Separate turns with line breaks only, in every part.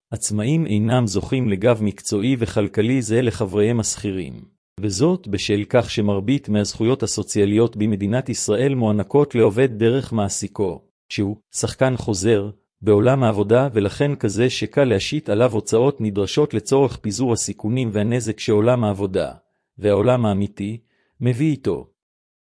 עצמאים אינם זוכים לגב מקצועי וכלכלי זה לחבריהם השכירים, וזאת בשל כך שמרבית מהזכויות הסוציאליות במדינת ישראל מוענקות לעובד דרך מעסיקו, שהוא שחקן חוזר בעולם העבודה, ולכן כזה שקל להשית עליו הוצאות נדרשות לצורך פיזור הסיכונים והנזק שעולם העבודה, והעולם האמיתי, מביא איתו.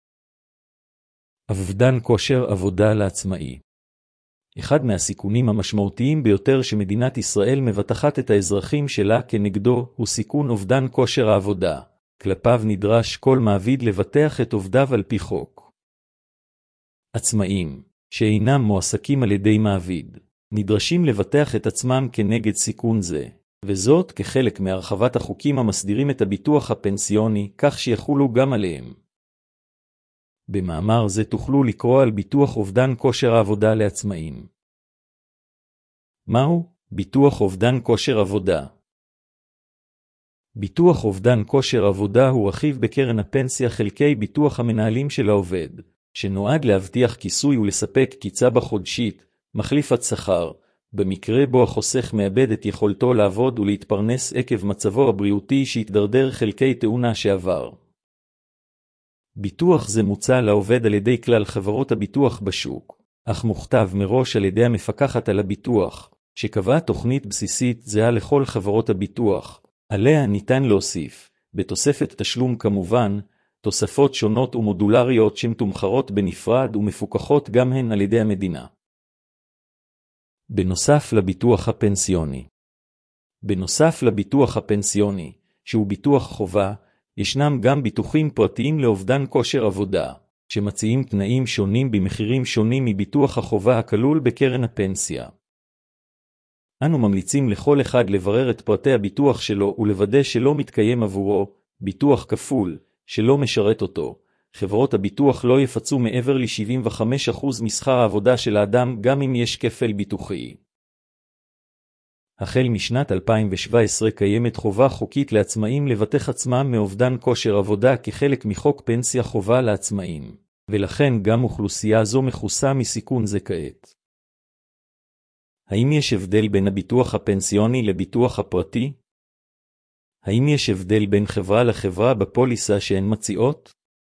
אובדן כושר עבודה לעצמאי. אחד מהסיכונים המשמעותיים ביותר שמדינת ישראל מבטחת את האזרחים שלה כנגדו הוא סיכון אובדן כושר העבודה. כלפיו נדרש כל מעביד לבטח את עובדיו על פי חוק. עצמאים, שאינם מועסקים על ידי מעביד, נדרשים לבטח את עצמם כנגד סיכון זה, וזאת כחלק מהרחבת החוקים המסדירים את הביטוח הפנסיוני, כך שיחולו גם עליהם. במאמר זה תוכלו לקרוא על ביטוח אובדן כושר העבודה לעצמאים. מהו ביטוח אובדן כושר עבודה? ביטוח אובדן כושר עבודה הוא רכיב בקרן הפנסיה חלקי ביטוח המנהלים של העובד, שנועד להבטיח כיסוי ולספק קצבה חודשית, מחליפת שכר, במקרה בו החוסך מאבד את יכולתו לעבוד ולהתפרנס עקב מצבו הבריאותי שהתדרדר חלקי תאונה שעבר. ביטוח זה מוצע לעובד על ידי כלל חברות הביטוח בשוק, אך מוכתב מראש על ידי המפקחת על הביטוח, שקבעה תוכנית בסיסית זהה לכל חברות הביטוח, עליה ניתן להוסיף, בתוספת תשלום כמובן, תוספות שונות ומודולריות שמתומחרות בנפרד ומפוקחות גם הן על ידי המדינה. בנוסף לביטוח הפנסיוני. בנוסף לביטוח הפנסיוני, שהוא ביטוח חובה, ישנם גם ביטוחים פרטיים לאובדן כושר עבודה, שמציעים תנאים שונים במחירים שונים מביטוח החובה הכלול בקרן הפנסיה. אנו ממליצים לכל אחד לברר את פרטי הביטוח שלו ולוודא שלא מתקיים עבורו ביטוח כפול, שלא משרת אותו. חברות הביטוח לא יפצו מעבר ל-75% משכר העבודה של האדם גם אם יש כפל ביטוחי. החל משנת 2017 קיימת חובה חוקית לעצמאים לבטח עצמם מאובדן כושר עבודה כחלק מחוק פנסיה חובה לעצמאים, ולכן גם אוכלוסייה זו מכוסה מסיכון זה כעת. האם יש הבדל בין הביטוח הפנסיוני לביטוח הפרטי? האם יש הבדל בין חברה לחברה בפוליסה שהן מציעות?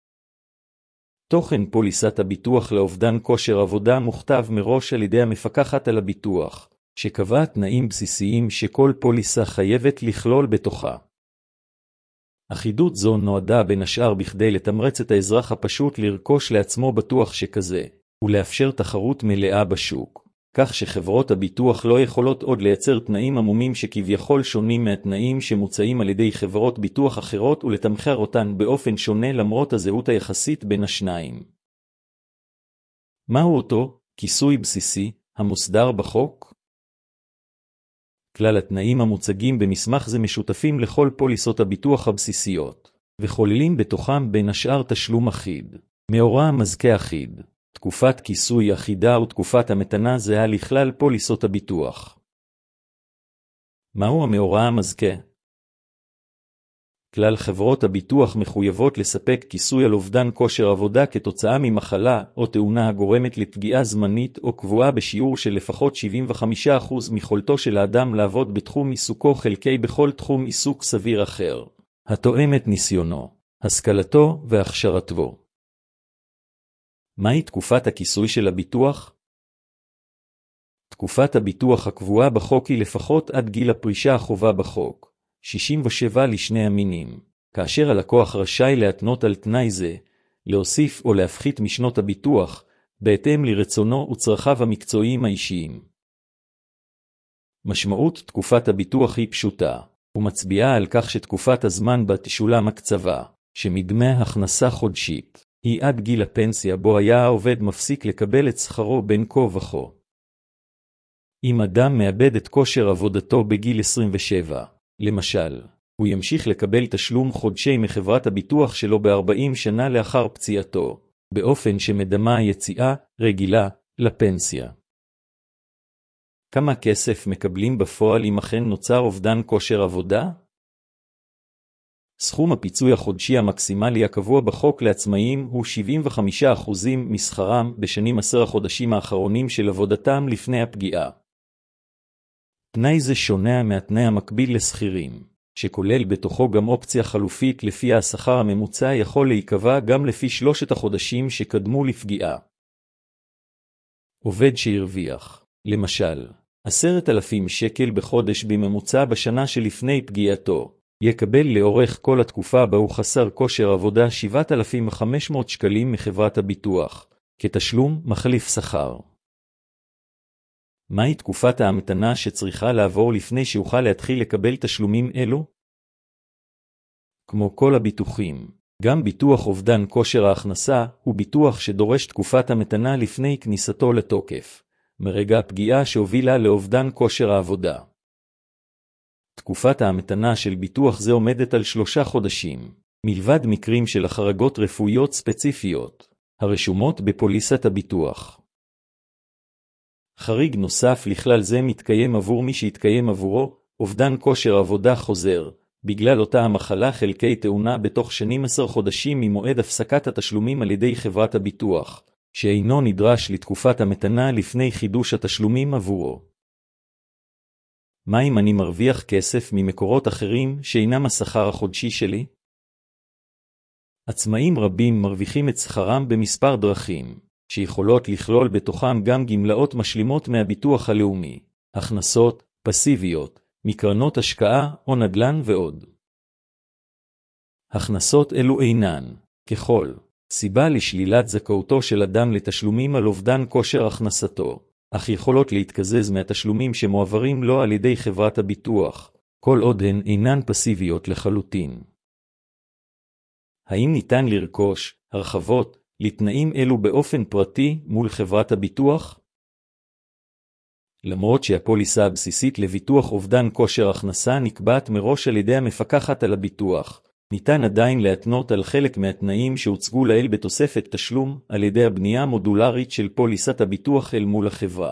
תוכן פוליסת הביטוח לאובדן כושר עבודה מוכתב מראש על ידי המפקחת על הביטוח, שקבעה תנאים בסיסיים שכל פוליסה חייבת לכלול בתוכה. אחידות זו נועדה בין השאר בכדי לתמרץ את האזרח הפשוט לרכוש לעצמו בטוח שכזה, ולאפשר תחרות מלאה בשוק, כך שחברות הביטוח לא יכולות עוד לייצר תנאים עמומים שכביכול שונים מהתנאים שמוצעים על ידי חברות ביטוח אחרות ולתמחר אותן באופן שונה למרות הזהות היחסית בין השניים. מהו אותו כיסוי בסיסי המוסדר בחוק? כלל התנאים המוצגים במסמך זה משותפים לכל פוליסות הביטוח הבסיסיות, וכוללים בתוכם בין השאר תשלום אחיד, מאורע מזכה אחיד, תקופת כיסוי אחידה ותקופת המתנה זהה לכלל פוליסות הביטוח. מהו המאורע המזכה? כלל חברות הביטוח מחויבות לספק כיסוי על אובדן כושר עבודה כתוצאה ממחלה או תאונה הגורמת לפגיעה זמנית או קבועה בשיעור של לפחות 75% מיכולתו של האדם לעבוד בתחום עיסוקו חלקי בכל תחום עיסוק סביר אחר, התואם את ניסיונו, השכלתו והכשרתו. מהי תקופת הכיסוי של הביטוח? תקופת הביטוח הקבועה בחוק היא לפחות עד גיל הפרישה החובה בחוק, 67 לשני המינים, כאשר הלקוח רשאי להתנות על תנאי זה, להוסיף או להפחית משנות הביטוח, בהתאם לרצונו וצרכיו המקצועיים האישיים. משמעות תקופת הביטוח היא פשוטה, ומצביעה על כך שתקופת הזמן בה תשולם הקצבה, שמדמי הכנסה חודשית, היא עד גיל הפנסיה בו היה העובד מפסיק לקבל את שכרו בין כה וכה. אם אדם מאבד את כושר עבודתו בגיל 27, למשל, הוא ימשיך לקבל תשלום חודשי מחברת הביטוח שלו ב-40 שנה לאחר פציעתו, באופן שמדמה היציאה רגילה לפנסיה. כמה כסף מקבלים בפועל אם אכן נוצר אובדן כושר עבודה? סכום הפיצוי החודשי המקסימלי הקבוע בחוק לעצמאים הוא 75% משכרם בשנים 10 החודשים האחרונים של עבודתם לפני הפגיעה. תנאי זה שונה מהתנאי המקביל לשכירים, שכולל בתוכו גם אופציה חלופית לפיה השכר הממוצע יכול להיקבע גם לפי 3 החודשים שקדמו לפגיעה. עובד שהרוויח, למשל, 10,000 שקל בחודש בממוצע בשנה שלפני פגיעתו, יקבל לאורך כל התקופה בה הוא חסר כושר עבודה 7,500 שקלים מחברת הביטוח, כתשלום מחליף שכר. מהי תקופת ההמתנה שצריכה לעבור לפני שיוכל להתחיל לקבל תשלומים אלו? כמו כל הביטוחים, גם ביטוח אובדן כושר ההכנסה הוא ביטוח שדורש תקופת המתנה לפני כניסתו לתוקף, מרגע הפגיעה שהובילה לאובדן כושר העבודה. תקופת ההמתנה של ביטוח זה עומדת על 3 חודשים, מלבד מקרים של החרגות רפואיות ספציפיות, הרשומות בפוליסת הביטוח. חריג נוסף לכלל זה מתקיים עבור מי שהתקיים עבורו אובדן כושר עבודה חוזר, בגלל אותה המחלה חלקי תאונה בתוך 12 חודשים ממועד הפסקת התשלומים על ידי חברת הביטוח, שאינו נדרש לתקופת המתנה לפני חידוש התשלומים עבורו. מה אם אני מרוויח כסף ממקורות אחרים שאינם השכר החודשי שלי? עצמאים רבים מרוויחים את שכרם במספר דרכים, שיכולות לכלול בתוכם גם גמלאות משלימות מהביטוח הלאומי, הכנסות, פסיביות, מקרנות השקעה או נדל"ן ועוד. הכנסות אלו אינן, ככל, סיבה לשלילת זכאותו של אדם לתשלומים על אובדן כושר הכנסתו, אך יכולות להתקזז מהתשלומים שמועברים לו על ידי חברת הביטוח, כל עוד הן אינן פסיביות לחלוטין. האם ניתן לרכוש הרחבות לתנאים אלו באופן פרטי מול חברת הביטוח? למרות שהפוליסה הבסיסית לביטוח אובדן כושר הכנסה נקבעת מראש על ידי המפקחת על הביטוח, ניתן עדיין להתנות על חלק מהתנאים שהוצגו לעיל בתוספת תשלום על ידי הבנייה המודולרית של פוליסת הביטוח אל מול החברה.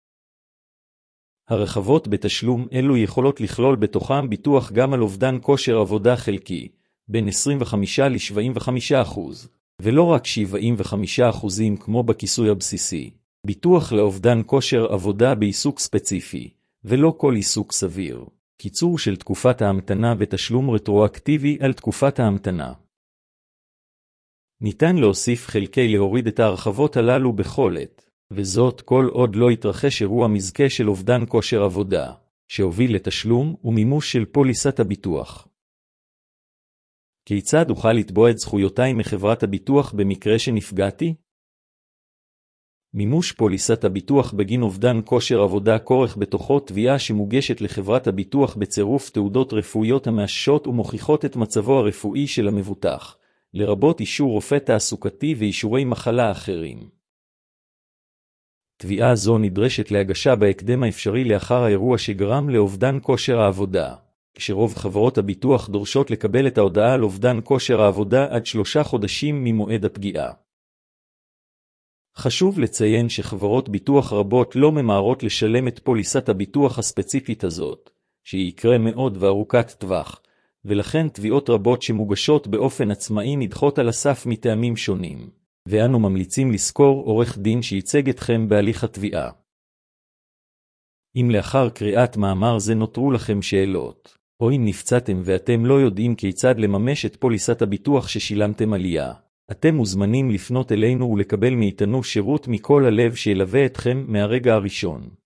הרחבות בתשלום אלו יכולות לכלול בתוכם ביטוח גם על אובדן כושר עבודה חלקי, בין 25 ל-75%, ולא רק 75% כמו בכיסוי הבסיסי. ביטוח לאובדן כושר עבודה בעיסוק ספציפי, ולא כל עיסוק סביר. קיצור של תקופת ההמתנה ותשלום רטרואקטיבי על תקופת ההמתנה. ניתן להוסיף חלקי להוריד את ההרחבות הללו בכל עת, וזאת כל עוד לא יתרחש אירוע מזכה של אובדן כושר עבודה, שהוביל לתשלום ומימוש של פוליסת הביטוח. כיצד אוכל לתבוע את זכויותיי מחברת הביטוח במקרה שנפגעתי? מימוש פוליסת הביטוח בגין אובדן כושר עבודה כורך בתוכו תביעה שמוגשת לחברת הביטוח בצירוף תעודות רפואיות המאששות ומוכיחות את מצבו הרפואי של המבוטח, לרבות אישור רופא תעסוקתי ואישורי מחלה אחרים. תביעה זו נדרשת להגשה בהקדם האפשרי לאחר האירוע שגרם לאובדן כושר העבודה, כשרוב חברות הביטוח דורשות לקבל את ההודעה על אובדן כושר העבודה עד 3 חודשים ממועד הפגיעה. חשוב לציין שחברות ביטוח רבות לא ממהרות לשלם את פוליסת הביטוח הספציפית הזאת, שהיא יקרה מאוד וארוכת טווח, ולכן תביעות רבות שמוגשות באופן עצמאי נדחות על הסף מטעמים שונים, ואנו ממליצים לזכור עורך דין שייצג אתכם בהליך התביעה. אם לאחר קריאת מאמר זה נותרו לכם שאלות, או אם נפצעתם ואתם לא יודעים כיצד לממש את פוליסת הביטוח ששילמתם עליה, אתם מוזמנים לפנות אלינו ולקבל מאיתנו שירות מכל הלב שילווה אתכם מהרגע הראשון.